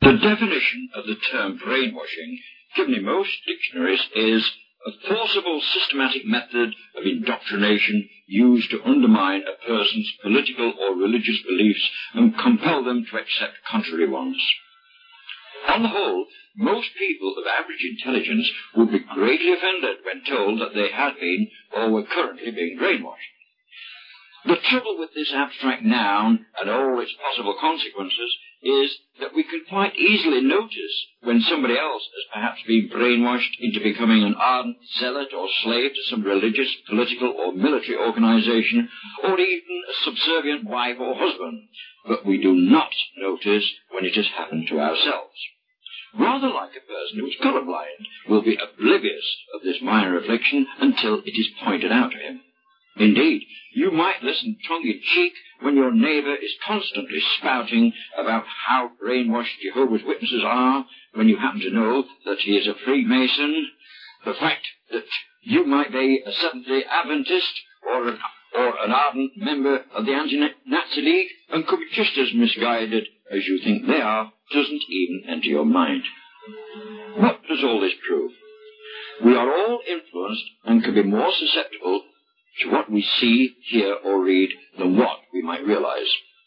The definition of the term brainwashing, given in most dictionaries, is a forcible systematic method of indoctrination used to undermine a person's political or religious beliefs and compel them to accept contrary ones. On the whole, most people of average intelligence would be greatly offended when told that they had been or were currently being brainwashed. The trouble with this abstract noun and all its possible consequences is that we can quite easily notice when somebody else has perhaps been brainwashed into becoming an ardent zealot or slave to some religious, political or military organization, or even a subservient wife or husband, but we do not notice when it has happened to ourselves. Rather like a person who is colorblind will be oblivious of this minor affliction until it is pointed out to him. Indeed, you might listen tongue-in-cheek when your neighbor is constantly spouting about how brainwashed Jehovah's Witnesses are, when you happen to know that he is a Freemason, the fact that you might be a Seventh-day Adventist or an ardent member of the Anti-Nazi League and could be just as misguided as you think they are, doesn't even enter your mind. What does all this prove? We are all influenced and can be more susceptible to what we see, hear, or read than what we might realize.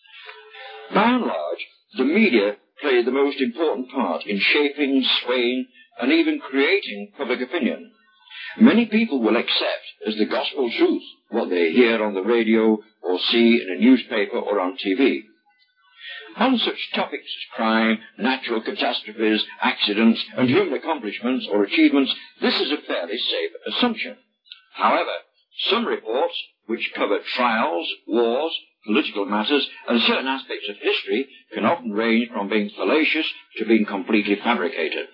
By and large, the media play the most important part in shaping, swaying, and even creating public opinion. Many people will accept as the gospel truth what they hear on the radio or see in a newspaper or on TV. On such topics as crime, natural catastrophes, accidents, and human accomplishments or achievements, this is a fairly safe assumption. However, some reports, which cover trials, wars, political matters, and certain aspects of history, can often range from being fallacious to being completely fabricated.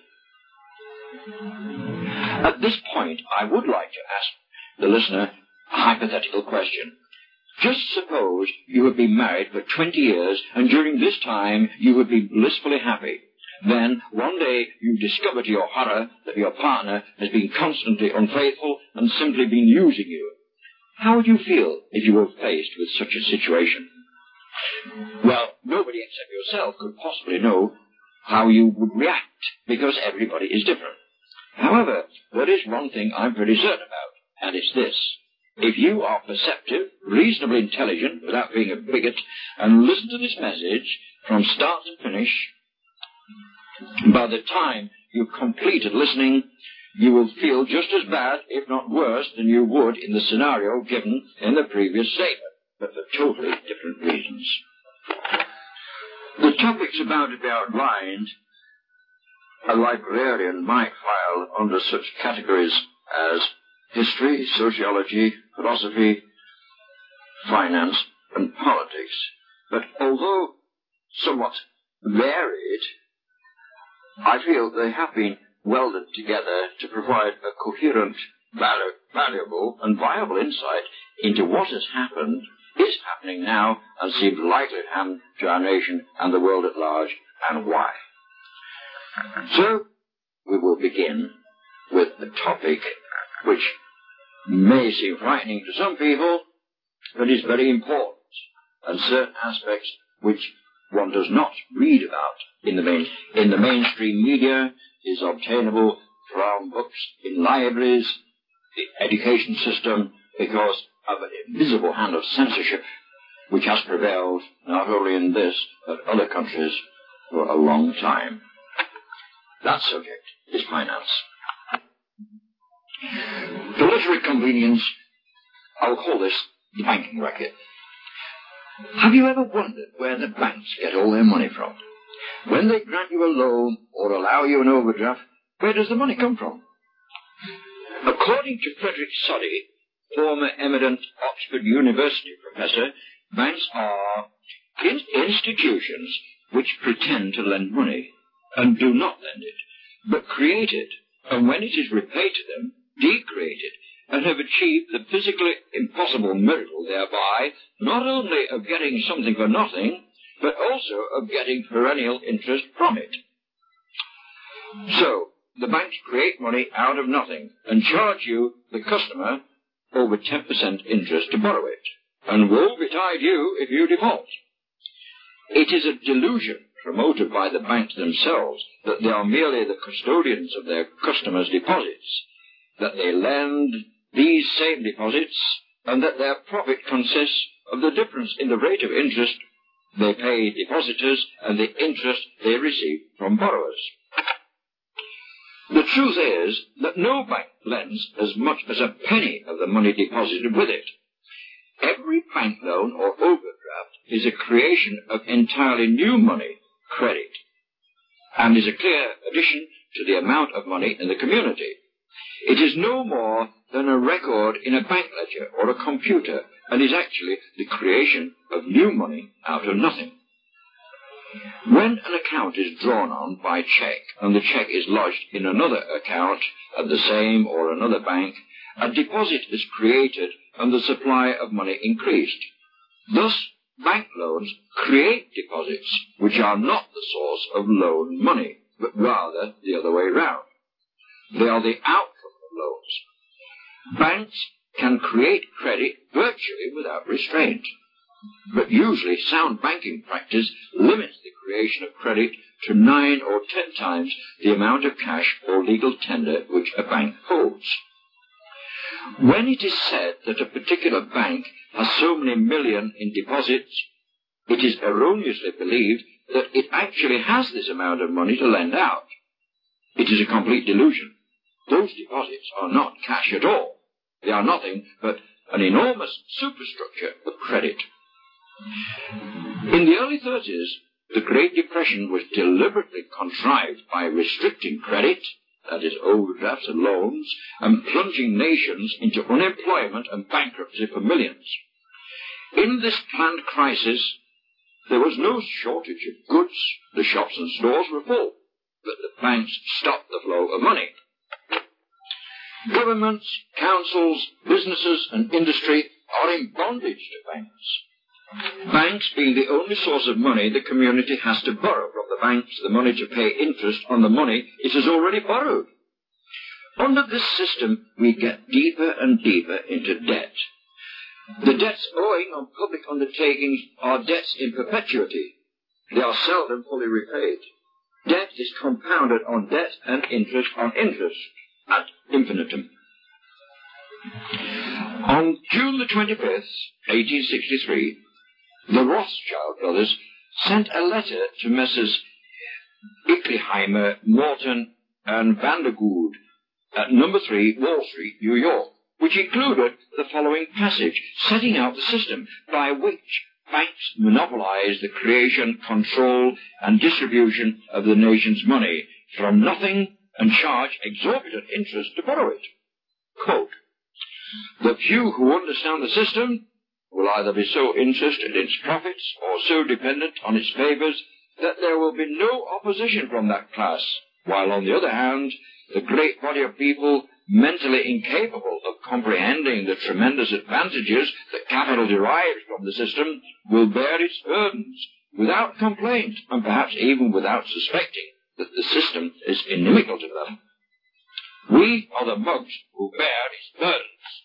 At this point, I would like to ask the listener a hypothetical question. Just suppose you have been married for 20 years, and during this time you have been blissfully happy. Then, one day, you discover to your horror that your partner has been constantly unfaithful and simply been using you. How would you feel if you were faced with such a situation? Well, nobody except yourself could possibly know how you would react, because everybody is different. However, there is one thing I'm pretty certain about, and it's this. If you are perceptive, reasonably intelligent, without being a bigot, and listen to this message from start to finish, by the time you've completed listening, you will feel just as bad, if not worse, than you would in the scenario given in the previous statement, but for totally different reasons. The topics about to be outlined, a librarian might file under such categories as history, sociology, philosophy, finance, and politics. But although somewhat varied, I feel they have been welded together to provide a coherent, valuable, and viable insight into what has happened, is happening now, and seems likely to happen to our nation and the world at large, and why. So, we will begin with the topic which may seem frightening to some people, but is very important, and certain aspects which one does not read about in the mainstream media, is obtainable from books in libraries, the education system, because of an invisible hand of censorship which has prevailed not only in this but other countries for a long time. That subject is finance. For literary convenience, I'll call this the banking racket. Have you ever wondered where the banks get all their money from? When they grant you a loan or allow you an overdraft, where does the money come from? According to Frederick Soddy, former eminent Oxford University professor, banks are institutions which pretend to lend money and do not lend it, but create it, and when it is repaid to them, decreate it, and have achieved the physically impossible miracle thereby not only of getting something for nothing, but also of getting perennial interest from it. So, the banks create money out of nothing and charge you, the customer, over 10% interest to borrow it, and woe betide you if you default. It is a delusion promoted by the banks themselves, that they are merely the custodians of their customers' deposits, that they lend these same deposits, and that their profit consists of the difference in the rate of interest they pay depositors and the interest they receive from borrowers. The truth is that no bank lends as much as a penny of the money deposited with it. Every bank loan or overdraft is a creation of entirely new money, credit, and is a clear addition to the amount of money in the community. It is no more than a record in a bank ledger or a computer, and is actually the creation of new money out of nothing. When an account is drawn on by cheque, and the cheque is lodged in another account at the same or another bank, a deposit is created and the supply of money increased. Thus, bank loans create deposits, which are not the source of loan money, but rather the other way round. They are the outcome of loans. Banks can create credit virtually without restraint, but usually sound banking practice limits the creation of credit to 9 or 10 times the amount of cash or legal tender which a bank holds. When it is said that a particular bank has so many million in deposits, it is erroneously believed that it actually has this amount of money to lend out. It is a complete delusion. Those deposits are not cash at all. They are nothing but an enormous superstructure of credit. In the early 30s, the Great Depression was deliberately contrived by restricting credit, that is, overdrafts and loans, and plunging nations into unemployment and bankruptcy for millions. In this planned crisis, there was no shortage of goods. The shops and stores were full, but the banks stopped the flow of money. Governments, councils, businesses, and industry are in bondage to banks. Banks being the only source of money the community has to borrow from the banks, the money to pay interest on the money it has already borrowed. Under this system, we get deeper and deeper into debt. The debts owing on public undertakings are debts in perpetuity. They are seldom fully repaid. Debt is compounded on debt and interest on interest ad infinitum. On June the 25th, 1863, the Rothschild brothers sent a letter to Messrs. Ickleheimer, Morton, and Vandergood at number 3 Wall Street, New York, which included the following passage, setting out the system by which banks monopolize the creation, control, and distribution of the nation's money from nothing and charge exorbitant interest to borrow it. Quote, "The few who understand the system will either be so interested in its profits or so dependent on its favors that there will be no opposition from that class, while on the other hand, the great body of people mentally incapable of comprehending the tremendous advantages that capital derives from the system will bear its burdens without complaint and perhaps even without suspecting that the system is inimical to them. We are the mugs who bear its burdens."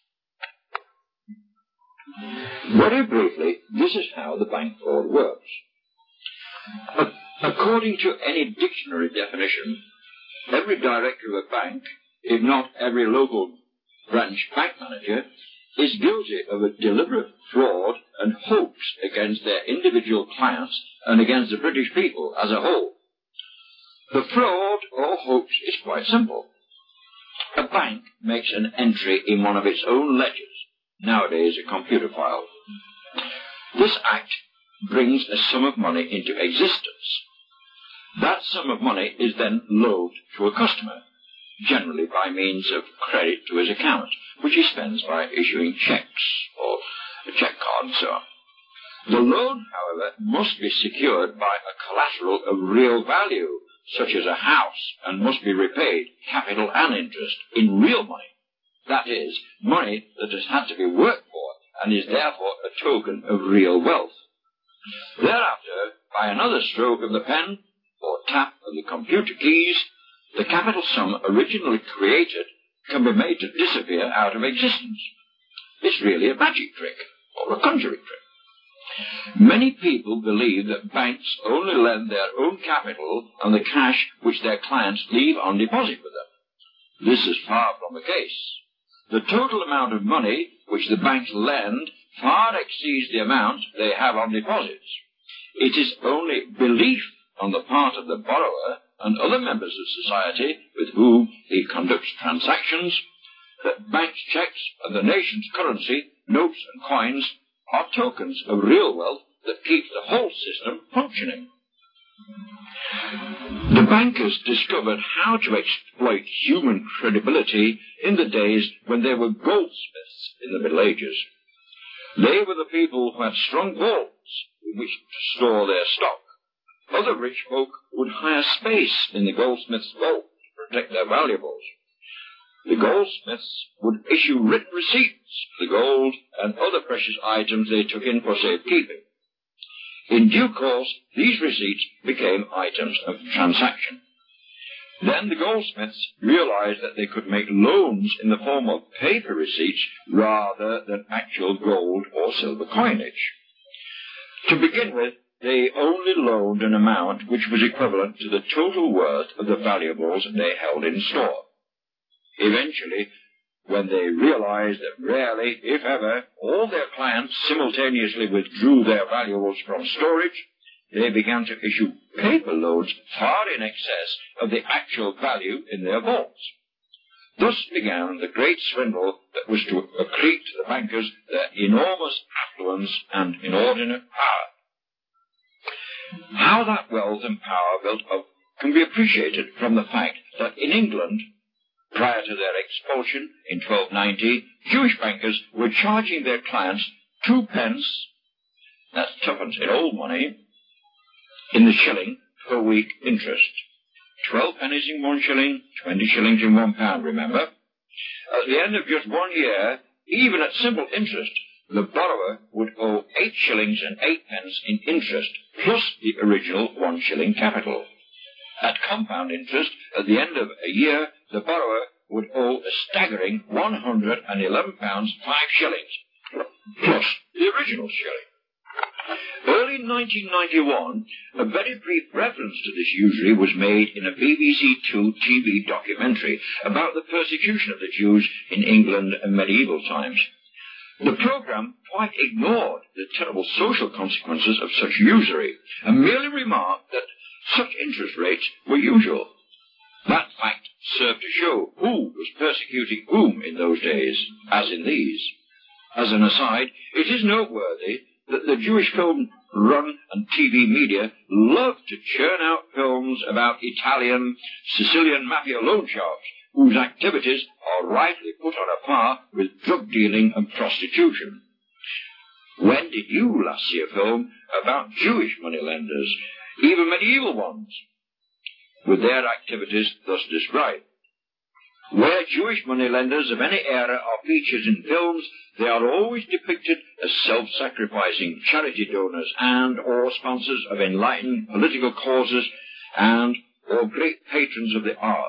Very briefly, this is how the bank fraud works. According to any dictionary definition, every director of a bank, if not every local branch bank manager, is guilty of a deliberate fraud and hoax against their individual clients and against the British people as a whole. The fraud or hoax is quite simple. A bank makes an entry in one of its own ledgers, nowadays a computer file. This act brings a sum of money into existence. That sum of money is then loaned to a customer, generally by means of credit to his account, which he spends by issuing checks or a check card and so on. The loan, however, must be secured by a collateral of real value, such as a house, and must be repaid, capital and interest, in real money. That is, money that has had to be worked for and is therefore a token of real wealth. Thereafter, by another stroke of the pen or tap of the computer keys, the capital sum originally created can be made to disappear out of existence. It's really a magic trick or a conjuring trick. Many people believe that banks only lend their own capital and the cash which their clients leave on deposit with them. This is far from the case. The total amount of money which the banks lend far exceeds the amount they have on deposits. It is only belief on the part of the borrower and other members of society with whom he conducts transactions that bank checks and the nation's currency, notes and coins, are tokens of real wealth that keeps the whole system functioning. The bankers discovered how to exploit human credibility in the days when they were goldsmiths in the Middle Ages. They were the people who had strong vaults in which to store their stock. Other rich folk would hire space in the goldsmith's vault to protect their valuables. The goldsmiths would issue written receipts for the gold and other precious items they took in for safekeeping. In due course, these receipts became items of transaction. Then the goldsmiths realized that they could make loans in the form of paper receipts rather than actual gold or silver coinage. To begin with, they only loaned an amount which was equivalent to the total worth of the valuables they held in store. Eventually, when they realized that rarely, if ever, all their clients simultaneously withdrew their valuables from storage, they began to issue paper loans far in excess of the actual value in their vaults. Thus began the great swindle that was to accrete to the bankers their enormous affluence and inordinate power. How that wealth and power built up can be appreciated from the fact that in England, prior to their expulsion in 1290, Jewish bankers were charging their clients 2 pence, that's tuppence in old money, in the shilling per week interest. 12 pennies in 1 shilling, 20 shillings in £1, remember? At the end of just 1 year, even at simple interest, the borrower would owe 8 shillings and 8 pence in interest, plus the original 1 shilling capital. At compound interest, at the end of a year, the borrower would owe a staggering £111 5 shillings, plus the original shilling. Early in 1991, a very brief reference to this usury was made in a BBC Two TV documentary about the persecution of the Jews in England in medieval times. The programme quite ignored the terrible social consequences of such usury and merely remarked that such interest rates were usual. That fact served to show who was persecuting whom in those days, as in these. As an aside, it is noteworthy that the Jewish film run and TV media love to churn out films about Italian, Sicilian mafia loan sharks whose activities are rightly put on a par with drug dealing and prostitution. When did you last see a film about Jewish moneylenders, even medieval ones, with their activities thus described? Where Jewish moneylenders of any era are featured in films, they are always depicted as self-sacrificing charity donors and or sponsors of enlightened political causes and or great patrons of the art.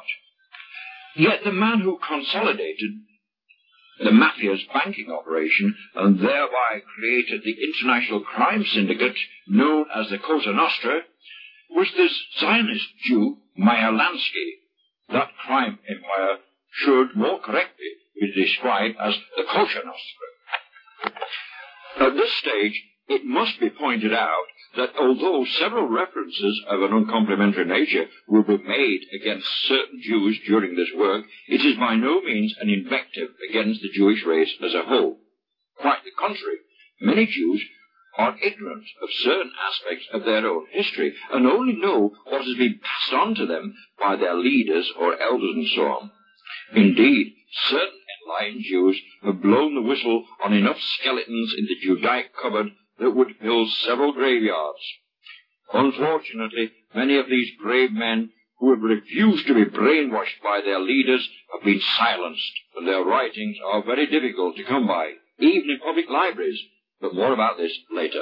Yet the man who consolidated the mafia's banking operation and thereby created the international crime syndicate known as the Cosa Nostra was the Zionist Jew Meyer Lansky. That crime empire should more correctly be described as the Kosher Nostra. At this stage, it must be pointed out that although several references of an uncomplimentary nature will be made against certain Jews during this work, it is by no means an invective against the Jewish race as a whole. Quite the contrary, many Jews are ignorant of certain aspects of their own history and only know what has been passed on to them by their leaders or elders and so on. Indeed, certain enlightened Jews have blown the whistle on enough skeletons in the Judaic cupboard that would fill several graveyards. Unfortunately, many of these brave men who have refused to be brainwashed by their leaders have been silenced, and their writings are very difficult to come by, even in public libraries. But more about this later.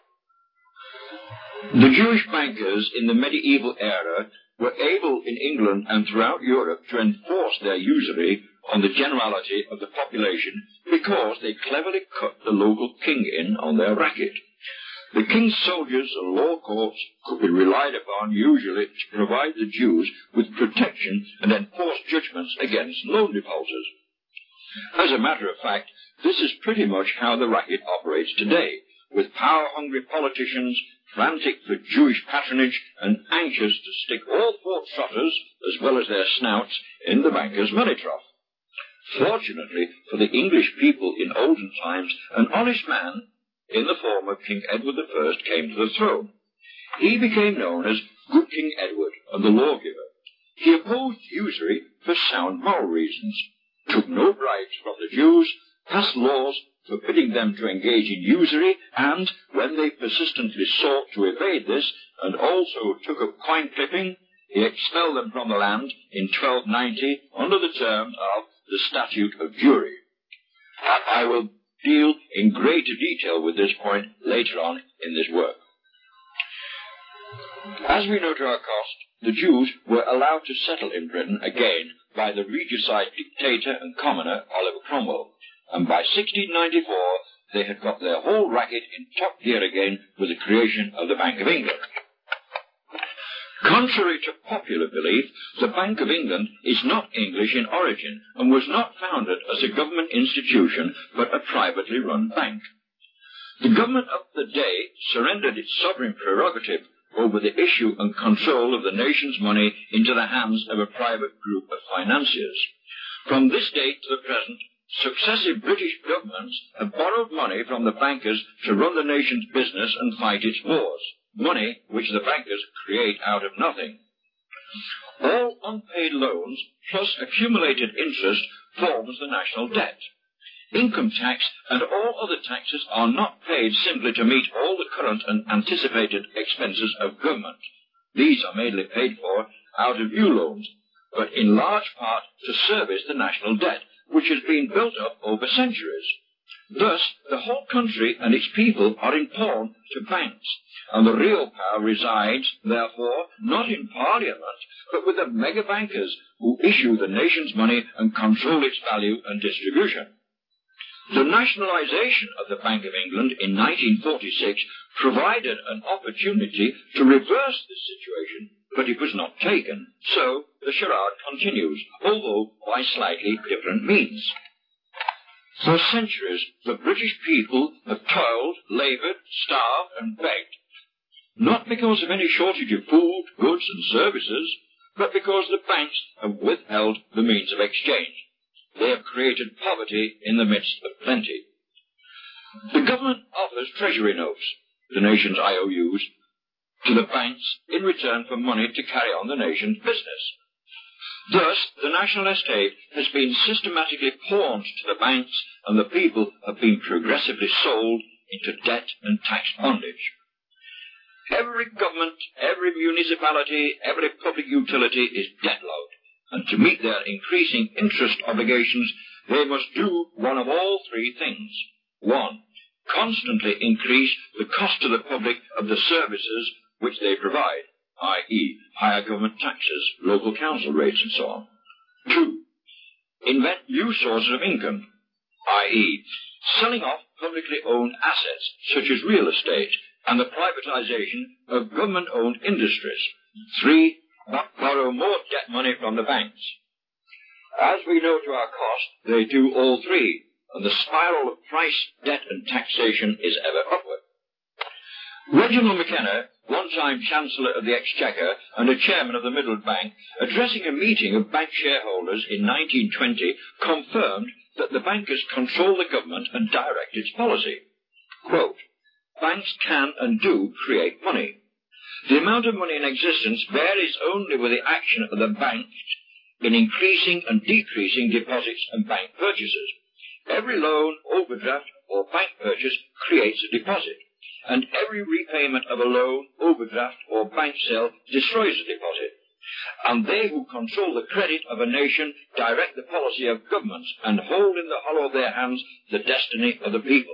The Jewish bankers in the medieval era were able in England and throughout Europe to enforce their usury on the generality of the population because they cleverly cut the local king in on their racket. The king's soldiers and law courts could be relied upon usually to provide the Jews with protection and enforce judgments against loan defaulters. As a matter of fact, this is pretty much how the racket operates today, with power-hungry politicians frantic for Jewish patronage and anxious to stick all Fort Trotters, as well as their snouts, in the bankers' money trough. Fortunately for the English people in olden times, an honest man, in the form of King Edward I, came to the throne. He became known as Good King Edward and the Lawgiver. He opposed usury for sound moral reasons, took no bribes from the Jews, passed laws forbidding them to engage in usury, and, when they persistently sought to evade this, and also took up coin clipping, he expelled them from the land in 1290 under the terms of the Statute of Jewry. I will deal in greater detail with this point later on in this work. As we know to our cost, the Jews were allowed to settle in Britain again by the regicide dictator and commoner Oliver Cromwell, and by 1694 they had got their whole racket in top gear again with the creation of the Bank of England. Contrary to popular belief, the Bank of England is not English in origin and was not founded as a government institution but a privately run bank. The government of the day surrendered its sovereign prerogative over the issue and control of the nation's money into the hands of a private group of financiers. From this date to the present, successive British governments have borrowed money from the bankers to run the nation's business and fight its wars, money which the bankers create out of nothing. All unpaid loans plus accumulated interest forms the national debt. Income tax and all other taxes are not paid simply to meet all the current and anticipated expenses of government. These are mainly paid for out of new loans, but in large part to service the national debt, which has been built up over centuries. Thus, the whole country and its people are in pawn to banks, and the real power resides, therefore, not in Parliament, but with the mega bankers who issue the nation's money and control its value and distribution. The nationalisation of the Bank of England in 1946 provided an opportunity to reverse this situation, but it was not taken. So the charade continues, although by slightly different means. For centuries, the British people have toiled, laboured, starved and begged, not because of any shortage of food, goods and services, but because the banks have withheld the means of exchange. They have created poverty in the midst of plenty. The government offers treasury notes, the nation's IOUs, to the banks in return for money to carry on the nation's business. Thus, the national estate has been systematically pawned to the banks, and the people have been progressively sold into debt and tax bondage. Every government, every municipality, every public utility is debt-load, and to meet their increasing interest obligations, they must do one of all three things. 1. Constantly increase the cost to the public of the services which they provide, i.e., higher government taxes, local council rates, and so on. 2. Invent new sources of income, i.e., selling off publicly owned assets, such as real estate, and the privatization of government-owned industries. 3. Borrow more debt money from the banks. As we know to our cost, they do all three, and the spiral of price, debt, and taxation is ever upward. Reginald McKenna, one-time Chancellor of the Exchequer and a chairman of the Middle Bank, addressing a meeting of bank shareholders in 1920, confirmed that the bankers control the government and direct its policy. Quote, banks can and do create money. The amount of money in existence varies only with the action of the banks in increasing and decreasing deposits and bank purchases. Every loan, overdraft, or bank purchase creates a deposit, and every repayment of a loan, overdraft, or bank sale destroys the deposit. And they who control the credit of a nation direct the policy of governments and hold in the hollow of their hands the destiny of the people.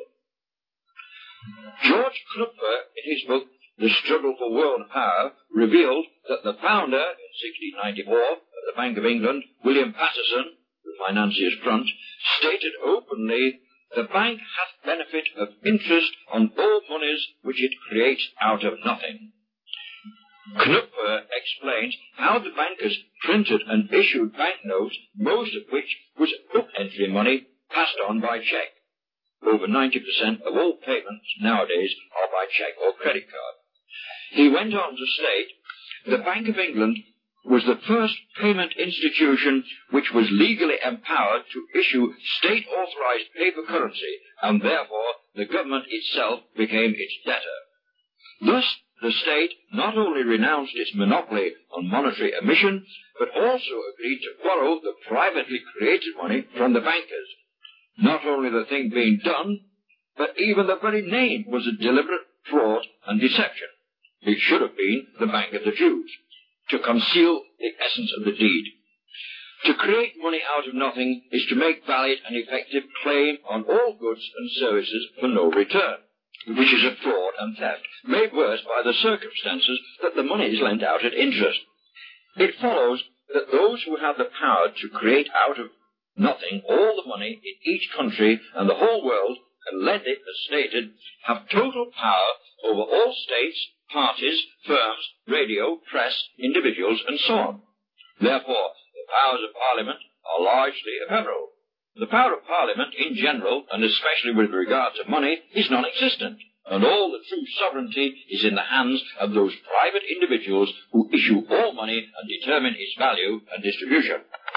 George Knupfer, in his book The Struggle for World Power, revealed that the founder, in 1694, of the Bank of England, William Paterson, the financier's front, stated openly the bank hath benefit of interest on all monies which it creates out of nothing. Knupfer explains how the bankers printed and issued banknotes, most of which was book-entry money passed on by cheque. Over 90% of all payments nowadays are by cheque or credit card. He went on to state, the Bank of England was the first payment institution which was legally empowered to issue state-authorized paper currency, and therefore the government itself became its debtor. Thus, the state not only renounced its monopoly on monetary emission, but also agreed to borrow the privately created money from the bankers. Not only the thing being done, but even the very name was a deliberate fraud and deception. It should have been the Bank of the Jews, to conceal the essence of the deed. To create money out of nothing is to make valid and effective claim on all goods and services for no return, which is a fraud and theft, made worse by the circumstances that the money is lent out at interest. It follows that those who have the power to create out of nothing all the money in each country and the whole world, and lend it, as stated, have total power over all states, parties, firms, radio, press, individuals, and so on. Therefore, the powers of Parliament are largely ephemeral. The power of Parliament in general, and especially with regard to money, is non-existent, and all the true sovereignty is in the hands of those private individuals who issue all money and determine its value and distribution.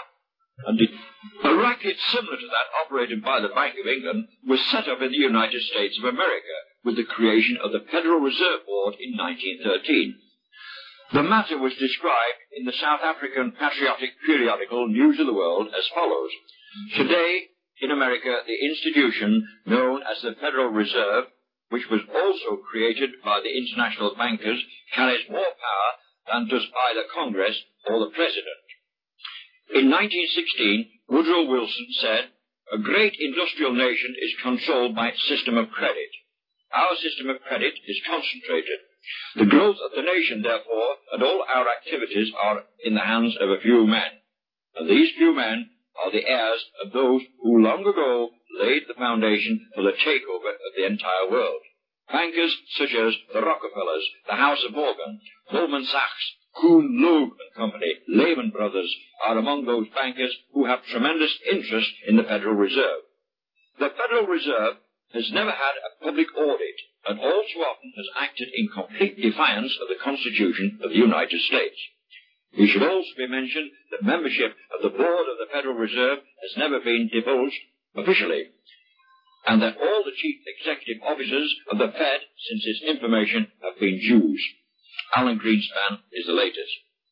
A racket similar to that operated by the Bank of England was set up in the United States of America with the creation of the Federal Reserve Board in 1913. The matter was described in the South African patriotic periodical News of the World as follows. Today, in America, the institution known as the Federal Reserve, which was also created by the international bankers, carries more power than does either Congress or the President. In 1916, Woodrow Wilson said, a great industrial nation is controlled by its system of credit. Our system of credit is concentrated. The growth of the nation, therefore, and all our activities are in the hands of a few men. And these few men are the heirs of those who long ago laid the foundation for the takeover of the entire world. Bankers such as the Rockefellers, the House of Morgan, Goldman Sachs, Kuhn, Loeb and Company, Lehman Brothers are among those bankers who have tremendous interest in the Federal Reserve. The Federal Reserve has never had a public audit and all too often has acted in complete defiance of the Constitution of the United States. It should also be mentioned that membership of the Board of the Federal Reserve has never been divulged officially, and that all the chief executive officers of the Fed since its information have been Jews. Alan Greenspan is the latest.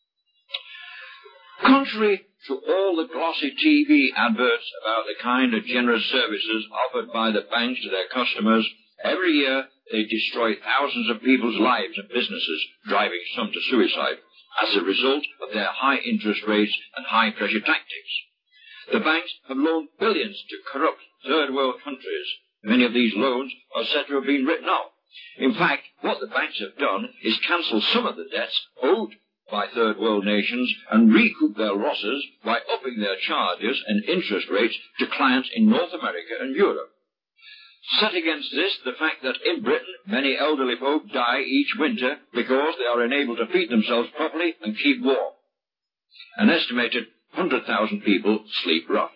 Contrary to all the glossy TV adverts about the kind of generous services offered by the banks to their customers, every year they destroy thousands of people's lives and businesses, driving some to suicide, as a result of their high interest rates and high-pressure tactics. The banks have loaned billions to corrupt third-world countries. Many of these loans are said to have been written off. In fact, what the banks have done is cancel some of the debts owed by third-world nations and recoup their losses by upping their charges and interest rates to clients in North America and Europe. Set against this the fact that in Britain many elderly folk die each winter because they are unable to feed themselves properly and keep warm. An estimated 100,000 people sleep rough.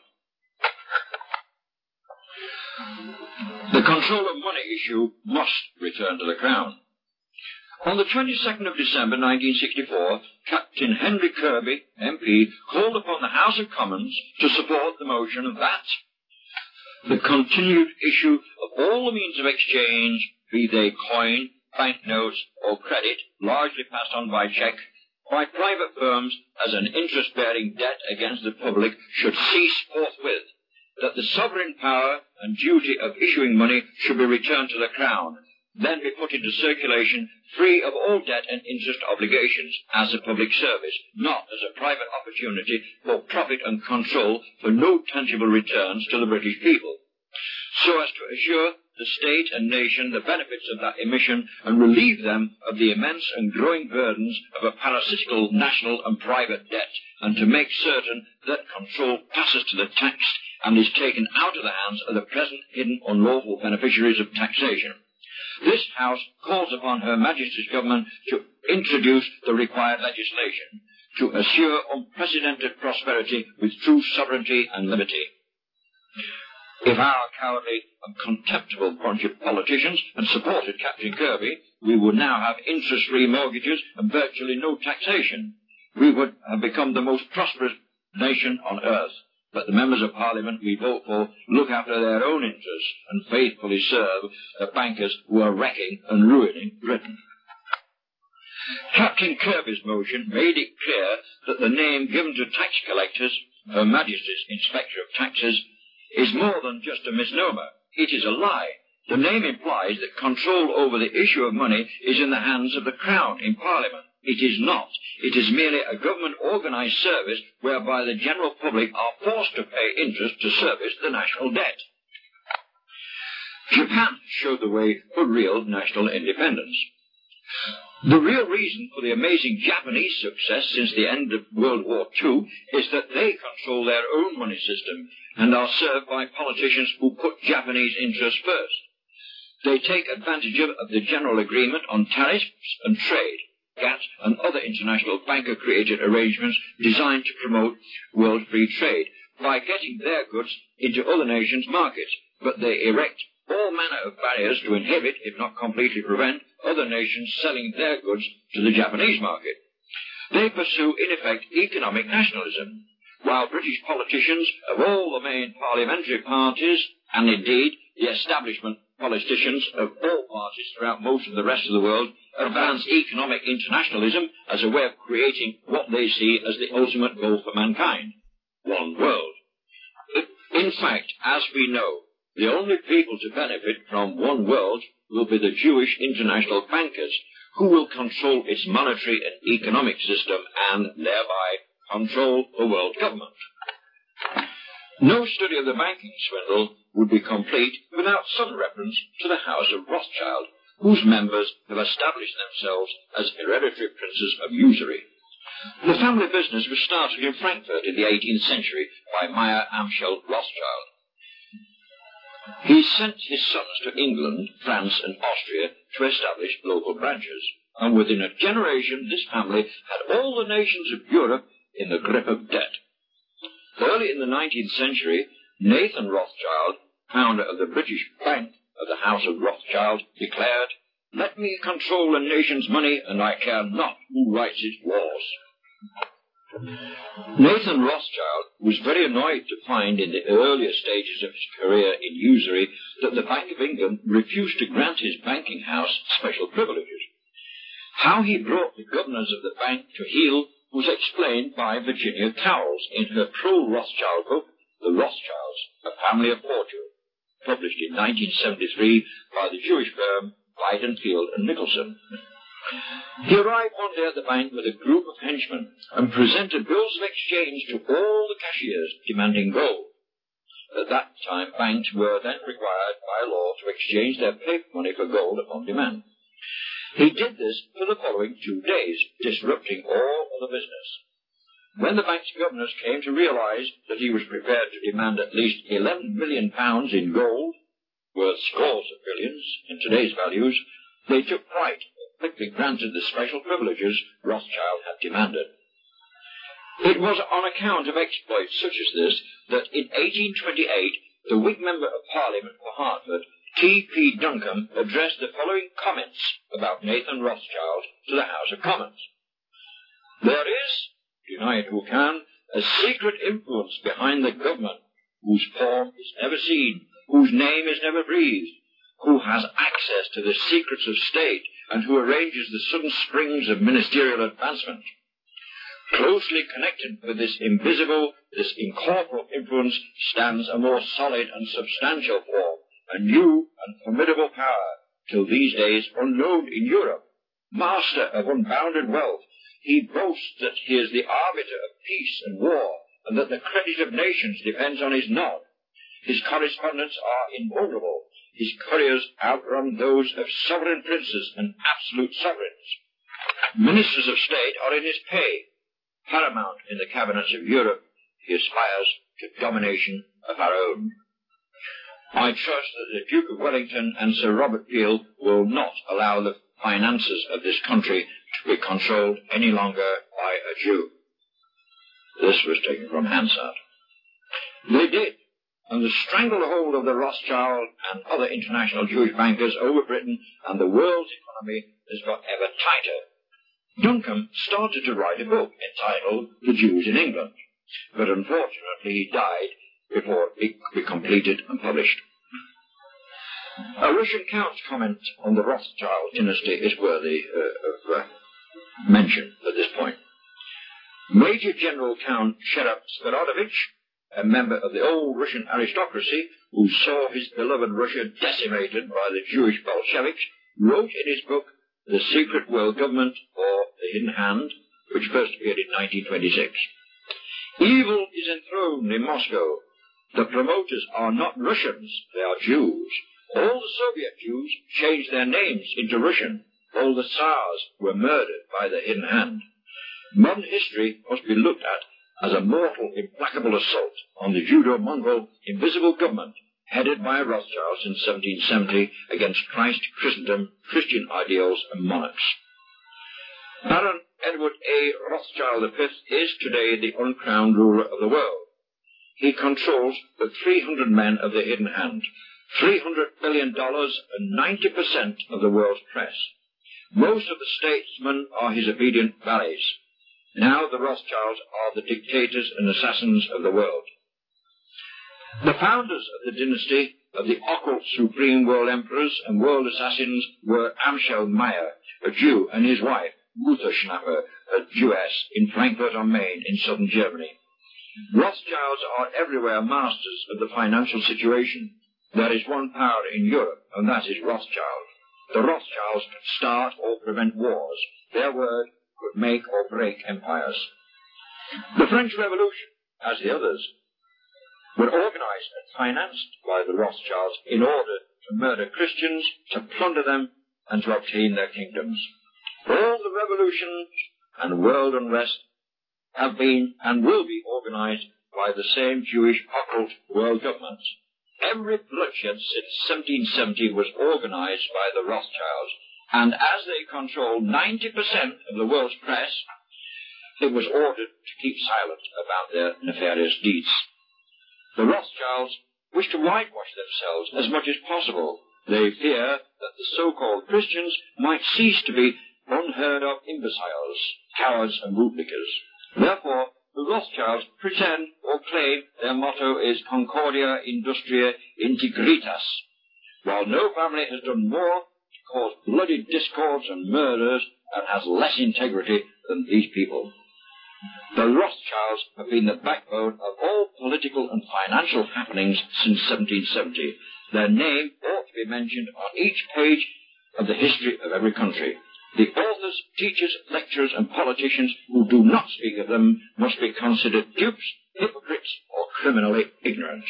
The control of money issue must return to the Crown. On the 22nd of December 1964, Captain Henry Kirby, MP, called upon the House of Commons to support the motion that the continued issue of all the means of exchange, be they coin, banknotes, or credit, largely passed on by cheque, by private firms as an interest-bearing debt against the public, should cease forthwith, that the sovereign power and duty of issuing money should be returned to the Crown, then be put into circulation free of all debt and interest obligations as a public service, not as a private opportunity for profit and control for no tangible returns to the British people, so as to assure the state and nation the benefits of that emission and relieve them of the immense and growing burdens of a parasitical national and private debt, and to make certain that control passes to the taxed and is taken out of the hands of the present hidden unlawful beneficiaries of taxation. This House calls upon Her Majesty's Government to introduce the required legislation to assure unprecedented prosperity with true sovereignty and liberty. If our cowardly and contemptible bunch of politicians had supported Captain Kirby, we would now have interest-free mortgages and virtually no taxation. We would have become the most prosperous nation on earth. But the members of Parliament we vote for look after their own interests and faithfully serve the bankers who are wrecking and ruining Britain. Captain Kirby's motion made it clear that the name given to tax collectors, Her Majesty's Inspector of Taxes, is more than just a misnomer. It is a lie. The name implies that control over the issue of money is in the hands of the Crown in Parliament. It is not. It is merely a government-organised service whereby the general public are forced to pay interest to service the national debt. Japan showed the way for real national independence. The real reason for the amazing Japanese success since the end of World War II is that they control their own money system and are served by politicians who put Japanese interests first. They take advantage of the General Agreement on Tariffs and Trade, GATT, and other international banker-created arrangements designed to promote world free trade by getting their goods into other nations' markets, but they erect all manner of barriers to inhibit, if not completely prevent, other nations selling their goods to the Japanese market. They pursue, in effect, economic nationalism, while British politicians of all the main parliamentary parties, and indeed the establishment politicians of all parties throughout most of the rest of the world, advance economic internationalism as a way of creating what they see as the ultimate goal for mankind: one world. In fact, as we know, the only people to benefit from one world will be the Jewish international bankers, who will control its monetary and economic system and thereby control the world government. No study of the banking swindle would be complete without some reference to the House of Rothschild, whose members have established themselves as hereditary princes of usury. The family business was started in Frankfurt in the 18th century by Meyer Amschel Rothschild. He sent his sons to England, France, and Austria to establish local branches, and within a generation this family had all the nations of Europe in the grip of debt. Early in the 19th century, Nathan Rothschild, founder of the British Bank of the House of Rothschild, declared, "Let me control the nation's money, and I care not who writes its laws." Nathan Rothschild was very annoyed to find in the earlier stages of his career in usury that the Bank of England refused to grant his banking house special privileges. How he brought the governors of the bank to heel was explained by Virginia Cowles in her pro-Rothschild book, The Rothschilds, A Family of Fortune, published in 1973 by the Jewish firm Weidenfeld and Nicholson. He arrived one day at the bank with a group of henchmen and presented bills of exchange to all the cashiers demanding gold. At that time, banks were then required by law to exchange their paper money for gold upon demand. He did this for the following 2 days, disrupting all other business. When the bank's governors came to realize that he was prepared to demand at least £11 million in gold, worth scores of billions in today's values, they took fright and quickly granted the special privileges Rothschild had demanded. It was on account of exploits such as this that in 1828 the Whig Member of Parliament for Hertford, T.P. Duncombe, addressed the following comments about Nathan Rothschild to the House of Commons. "There is, deny it who can, a secret influence behind the government, whose form is never seen, whose name is never breathed, who has access to the secrets of state, and who arranges the sudden springs of ministerial advancement. Closely connected with this invisible, this incorporeal influence stands a more solid and substantial form, a new and formidable power, till these days unknown in Europe. Master of unbounded wealth, he boasts that he is the arbiter of peace and war, and that the credit of nations depends on his nod. His correspondents are invulnerable. his couriers outrun those of sovereign princes and absolute sovereigns. Ministers of state are in his pay. Paramount in the cabinets of Europe, he aspires to domination of our own. I trust that the Duke of Wellington and Sir Robert Peel will not allow the finances of this country to be controlled any longer by a Jew. This was taken from Hansard. They did, and the stranglehold of the Rothschild and other international Jewish bankers over Britain and the world's economy has got ever tighter. Duncombe started to write a book entitled The Jews in England, but unfortunately he died before it could be completed and published. A Russian Count's comment on the Rothschild dynasty is worthy of mention at this point. Major General Count Sheriff Skoronovich, a member of the old Russian aristocracy who saw his beloved Russia decimated by the Jewish Bolsheviks, wrote in his book The Secret World Government, or The Hidden Hand, which first appeared in 1926. Evil is enthroned in Moscow. The promoters are not Russians, they are Jews. All the Soviet Jews changed their names into Russian. All the Tsars were murdered by the Hidden Hand. Modern history must be looked at as a mortal, implacable assault on the Judo-Mongol invisible government headed by Rothschild since 1770 against Christ, Christendom, Christian ideals and monarchs. Baron Edward A. Rothschild V is today the uncrowned ruler of the world. He controls the 300 men of the Hidden Hand, $300 billion and 90% of the world's press. Most of the statesmen are his obedient valets. Now the Rothschilds are the dictators and assassins of the world. The founders of the dynasty of the occult supreme world emperors and world assassins were Amschel Meyer, a Jew, and his wife, Mutter Schnapper, a Jewess, in Frankfurt am Main in southern Germany. Rothschilds are everywhere masters of the financial situation. There is one power in Europe, and that is Rothschild. The Rothschilds could start or prevent wars. Their word could make or break empires. The French Revolution, as the others, were organized and financed by the Rothschilds in order to murder Christians, to plunder them, and to obtain their kingdoms. All the revolutions and world unrest have been and will be organized by the same Jewish occult world government. Every bloodshed since 1770 was organized by the Rothschilds, and as they controlled 90% of the world's press, it was ordered to keep silent about their nefarious deeds. The Rothschilds wish to whitewash themselves as much as possible. They fear that the so-called Christians might cease to be unheard of imbeciles, cowards and bootlickers. Therefore, the Rothschilds pretend or claim their motto is Concordia Industria Integritas, while no family has done more to cause bloody discords and murders and has less integrity than these people. The Rothschilds have been the backbone of all political and financial happenings since 1770. Their name ought to be mentioned on each page of the history of every country. The authors, teachers, lecturers, and politicians who do not speak of them must be considered dupes, hypocrites, or criminally ignorant.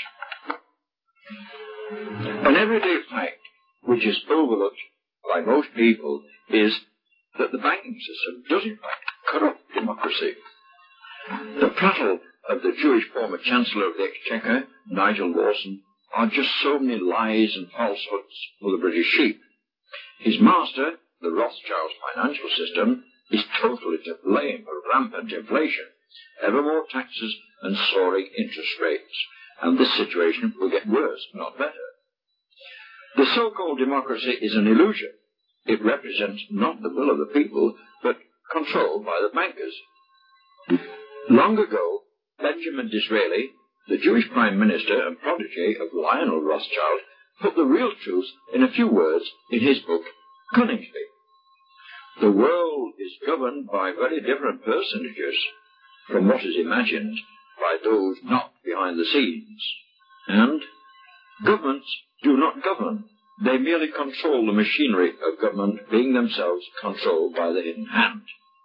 An everyday fact, which is overlooked by most people, is that the banking system does in fact corrupt democracy. The prattle of the Jewish former Chancellor of the Exchequer, Nigel Lawson, are just so many lies and falsehoods for the British sheep. His master, the Rothschilds' financial system, is totally to blame for rampant inflation, ever more taxes and soaring interest rates, and this situation will get worse, not better. The so-called democracy is an illusion. It represents not the will of the people, but controlled by the bankers. Long ago, Benjamin Disraeli, the Jewish Prime Minister and protege of Lionel Rothschild, put the real truth in a few words in his book, Coningsby. The world is governed by very different personages from what is imagined by those not behind the scenes. And governments do not govern. They merely control the machinery of government, being themselves controlled by the hidden hand.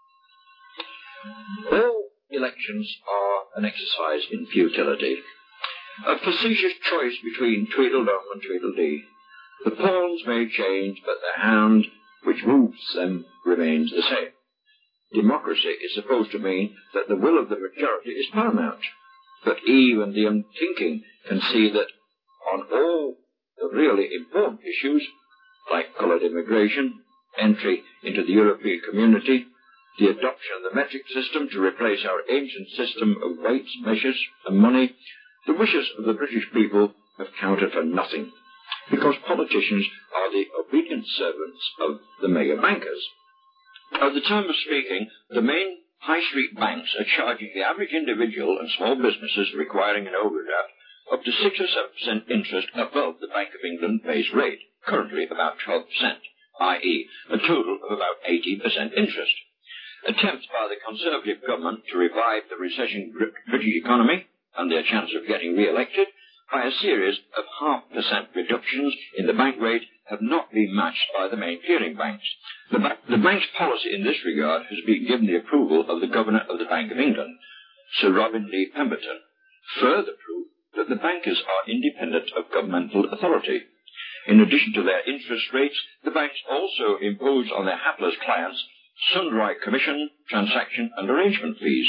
All elections are an exercise in futility, a facetious choice between Tweedledum and Tweedledee. The pawns may change, but the hand which moves them remains the same. Democracy is supposed to mean that the will of the majority is paramount. But even the unthinking can see that on all the really important issues, like coloured immigration, entry into the European community, the adoption of the metric system to replace our ancient system of weights, measures, and money, the wishes of the British people have counted for nothing, because politicians are the obedient servants of the mega bankers. At the time of speaking, the main high street banks are charging the average individual and small businesses requiring an overdraft up to 6 or 7% interest above the Bank of England base rate, currently about 12%, i.e. a total of about 18% interest. Attempts by the Conservative government to revive the recession-gripped British economy and their chance of getting re-elected by a series of 0.5% reductions in the bank rate have not been matched by the main clearing banks. The bank's policy in this regard has been given the approval of the Governor of the Bank of England, Sir Robin Lee Pemberton, further proof that the bankers are independent of governmental authority. In addition to their interest rates, the banks also impose on their hapless clients sundry commission, transaction and arrangement fees.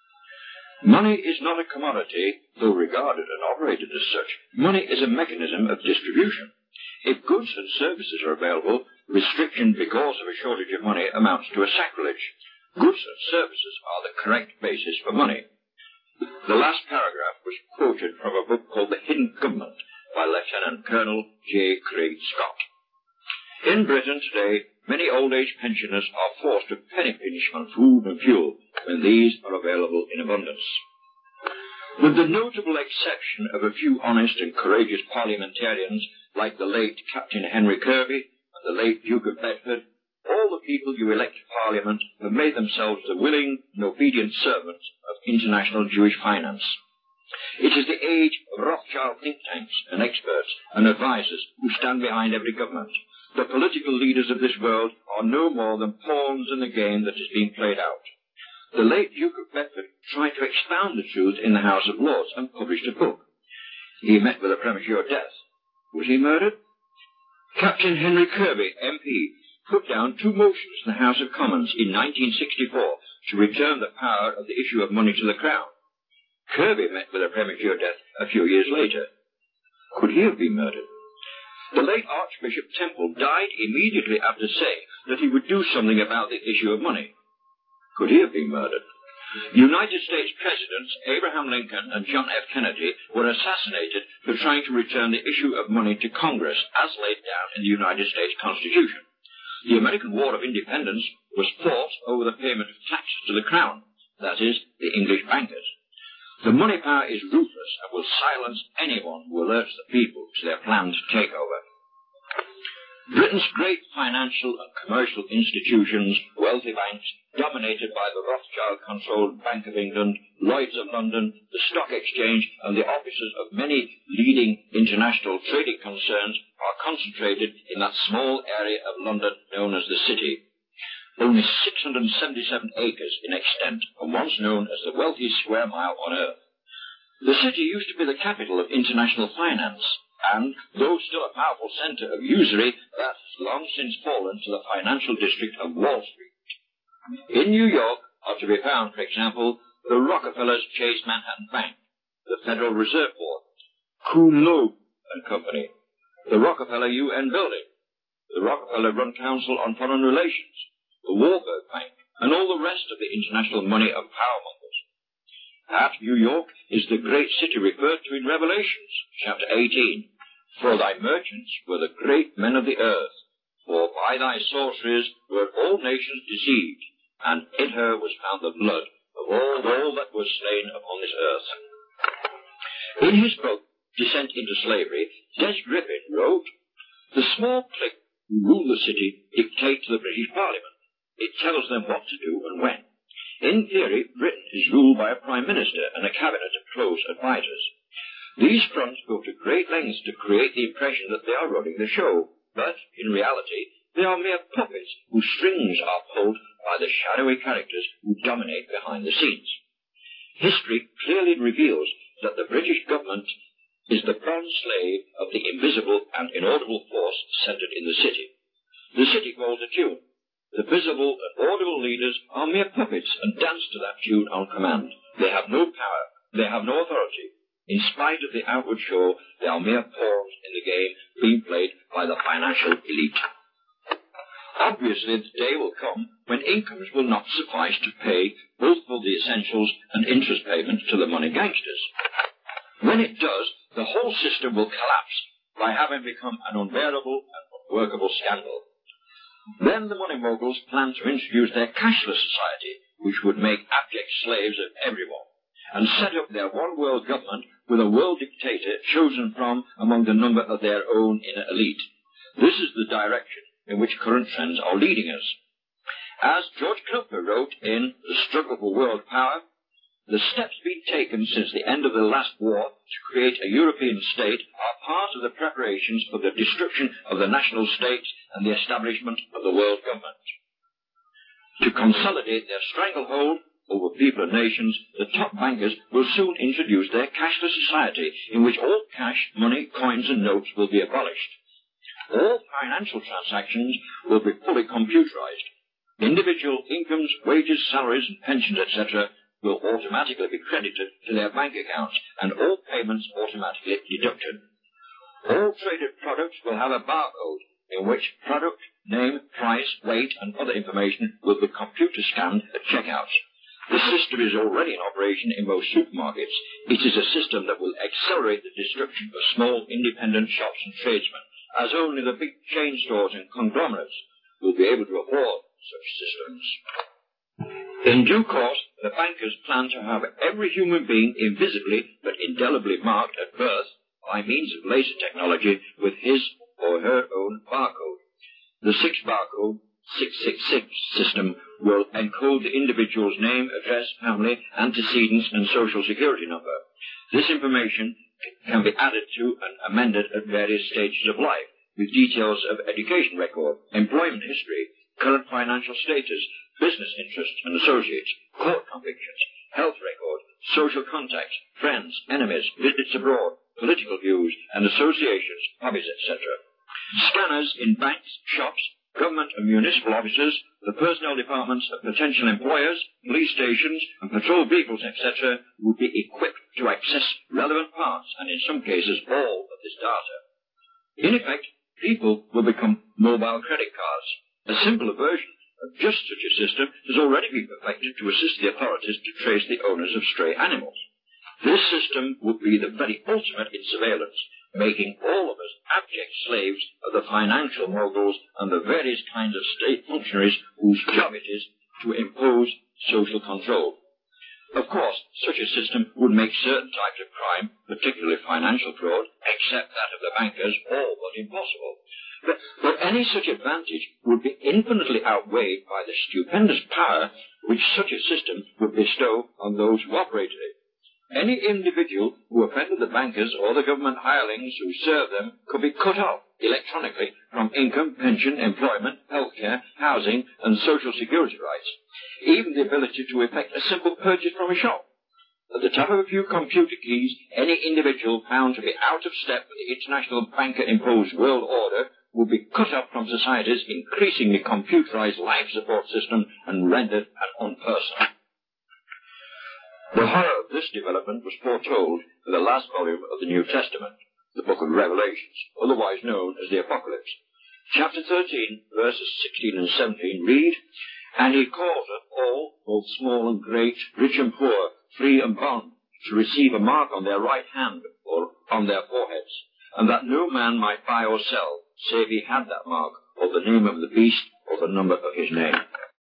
Money is not a commodity, though regarded and operated as such. Money is a mechanism of distribution. If goods and services are available, restriction because of a shortage of money amounts to a sacrilege. Goods and services are the correct basis for money. The last paragraph was quoted from a book called The Hidden Government by Lieutenant Colonel J. Craig Scott. In Britain today, many old-age pensioners are forced to penny pinch on food and fuel when these are available in abundance. With the notable exception of a few honest and courageous parliamentarians like the late Captain Henry Kirby and the late Duke of Bedford, all the people you elect to Parliament have made themselves the willing and obedient servants of international Jewish finance. It is the age of Rothschild think tanks and experts and advisors who stand behind every government. The political leaders of this world are no more than pawns in the game that is being played out. The late Duke of Bedford tried to expound the truth in the House of Lords and published a book. He met with a premature death. Was he murdered? Captain Henry Kirby, MP, put down 2 motions in the House of Commons in 1964 to return the power of the issue of money to the Crown. Kirby met with a premature death a few years later. Could he have been murdered? The late Archbishop Temple died immediately after saying that he would do something about the issue of money. Could he have been murdered? United States Presidents Abraham Lincoln and John F. Kennedy were assassinated for trying to return the issue of money to Congress as laid down in the United States Constitution. The American War of Independence was fought over the payment of taxes to the Crown, that is, the English bankers. The money power is ruthless and will silence anyone who alerts the people to their planned takeover. Britain's great financial and commercial institutions, wealthy banks, dominated by the Rothschild-controlled Bank of England, Lloyd's of London, the Stock Exchange, and the offices of many leading international trading concerns, are concentrated in that small area of London known as the City. Only 677 acres in extent, and once known as the wealthiest square mile on earth. The city used to be the capital of international finance, and, though still a powerful centre of usury, that has long since fallen to the financial district of Wall Street. In New York are to be found, for example, the Rockefellers Chase Manhattan Bank, the Federal Reserve Board, Kuhn Loeb and Company, the Rockefeller UN Building, the Rockefeller-run Council on Foreign Relations, the Warburg Bank, and all the rest of the international money of powermongers. At New York is the great city referred to in Revelations, chapter 18. For thy merchants were the great men of the earth, for by thy sorceries were all nations deceived, and in her was found the blood of all that was slain upon this earth. In his book, Descent into Slavery, Des Griffin wrote, the small clique who rule the city dictate to the British Parliament. It tells them what to do and when. In theory, Britain is ruled by a Prime Minister and a cabinet of close advisers. These fronts go to great lengths to create the impression that they are running the show, but, in reality, they are mere puppets whose strings are pulled by the shadowy characters who dominate behind the scenes. History clearly reveals that the British government is the bond slave of the invisible and inaudible force centered in the city. The city calls a tune. The visible and audible leaders are mere puppets and dance to that tune on command. They have no power. They have no authority. In spite of the outward show, they are mere pawns in the game being played by the financial elite. Obviously, the day will come when incomes will not suffice to pay both for the essentials and interest payments to the money gangsters. When it does, the whole system will collapse by having become an unbearable and unworkable scandal. Then the money moguls plan to introduce their cashless society, which would make abject slaves of everyone, and set up their one world government with a world dictator chosen from among the number of their own inner elite. This is the direction in which current trends are leading us. As George Knupfer wrote in The Struggle for World Power, the steps being taken since the end of the last war to create a European state are part of the preparations for the destruction of the national states and the establishment of the world government. To consolidate their stranglehold over people and nations, the top bankers will soon introduce their cashless society in which all cash, money, coins and notes will be abolished. All financial transactions will be fully computerized. Individual incomes, wages, salaries and pensions, etc. will automatically be credited to their bank accounts and all payments automatically deducted. All traded products will have a barcode in which product, name, price, weight and other information will be computer scanned at checkouts. The system is already in operation in most supermarkets. It is a system that will accelerate the destruction of small independent shops and tradesmen, as only the big chain stores and conglomerates will be able to afford such systems. In due course, the bankers plan to have every human being invisibly but indelibly marked at birth by means of laser technology with his or her own barcode. The 6 barcode 666 system will encode the individual's name, address, family, antecedents and social security number. This information can be added to and amended at various stages of life, with details of education record, employment history, current financial status, business interests and associates, court convictions, health record, social contacts, friends, enemies, visits abroad, political views and associations, hobbies, etc. Scanners in banks, shops, government and municipal offices, the personnel departments of potential employers, police stations and patrol vehicles, etc. would be equipped to access relevant parts and in some cases all of this data. In effect, people will become mobile credit cards. A simpler version of just such a system has already been perfected to assist the authorities to trace the owners of stray animals. This system would be the very ultimate in surveillance, making all of us abject slaves of the financial moguls and the various kinds of state functionaries whose job it is to impose social control. Of course, such a system would make certain types of crime, particularly financial fraud, except that of the bankers, all but impossible. But any such advantage would be infinitely outweighed by the stupendous power which such a system would bestow on those who operated it. Any individual who offended the bankers or the government hirelings who served them could be cut off electronically from income, pension, employment, healthcare, housing and social security rights, even the ability to effect a simple purchase from a shop. At the tap of a few computer keys, any individual found to be out of step with the international banker-imposed world order would be cut off from society's increasingly computerized life support system and rendered unpersonal. The horror of this development was foretold in the last volume of the New Testament, the book of Revelations, otherwise known as the Apocalypse. Chapter 13, verses 16 and 17 read, "And he causeth all, both small and great, rich and poor, free and bond, to receive a mark on their right hand or on their foreheads, and that no man might buy or sell, save he had that mark, or the name of the beast, or the number of his name."